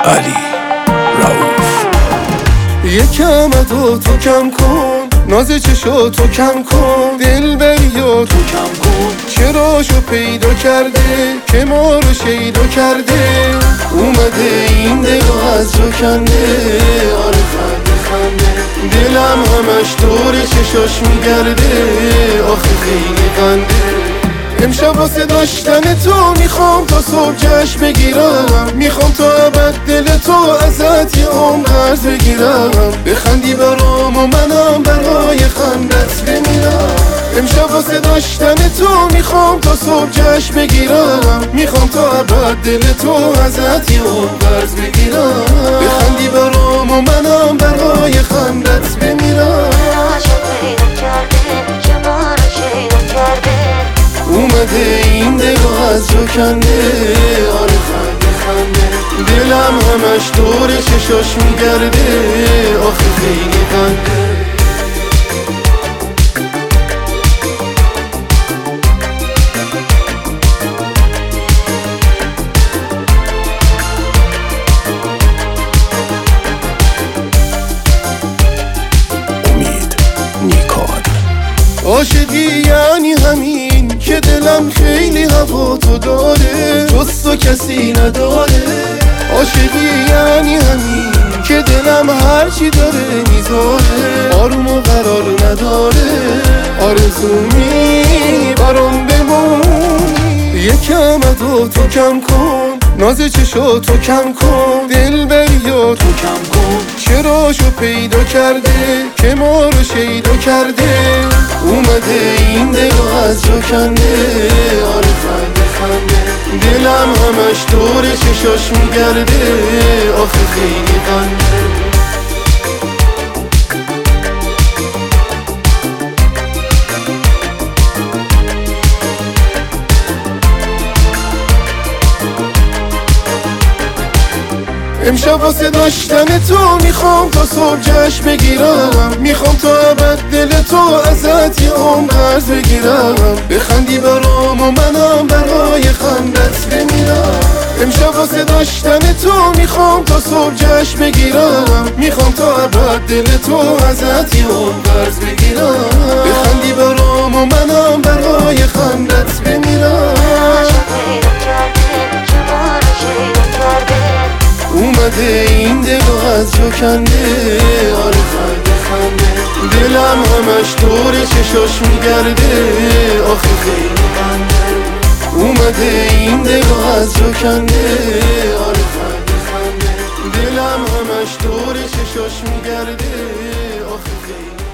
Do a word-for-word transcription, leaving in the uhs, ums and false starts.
علی رؤوف. یکم ادو تو کم کن، ناز چشاتو کم کن، دل بریا تو کم کن. چراشو پیدا کرده که ما رو شیدا کرده، اومده این دلو از جو کنده. آره خنده خنده دلم همش دور چشاش میگرده، آخه خیلی خنده. امشب واسه داشتن تو میخوام تا صبح جشن بگیرم، میخوام تا ابد دل تو ازت یه عمر قرض بگیرم. بخندی برام و منم برای خندت بمیرم. امشب واسه داشتن تو میخوام تا صبح جشن بگیرم، میخوام تا ابد دل تو ازت یه عمر قرض بگیرم. بخندی برام و منم برای خندت بمیرم. اومده این دلو از جو کنده، آره خنده خنده دلم همش دور چشاش میگرده، آخه خیلی خنده. امید نیکان. عاشقی یعنی همین که دلم خیلی هوا تو داره، جز تو کسی نداره. عاشقی یعنی همین که دلم هرچی داره میذاره، آروم و قرار نداره. آرزومی برام بمونی، یکم ادو تو کم کن، ناز چشاتو کم کن، دل بریا تو کم کن. چراشو پیدا کرده که ما رو شیدا کرده، اومده این دلو از جو کنده. آره خنده خنده دلم همش دور چشاش میگرده، آخه خیلی خنده. امشب واسه داشتن تو میخوام تا صبح جشن بگیرم، میخوام تا ابد دل تو ازت یه عمر قرض بگیرم. بخندی برام و منم برای خندت بمیرم. امشب واسه داشتن تو میخوام تا صبح جشن بگیرم، میخوام تا ابد دل تو ازت یه عمر قرض بگیرم. بخندی برام و منم برای خندت بمیرم. اومده این دلو از جو کنده، آره خنده خنده دلم همش دور چشاش میگرده، آخه خیلی خنده. اومده این دلو از جو کنده، آره خنده خنده دلم همش دور چشاش میگرده، آخه خیلی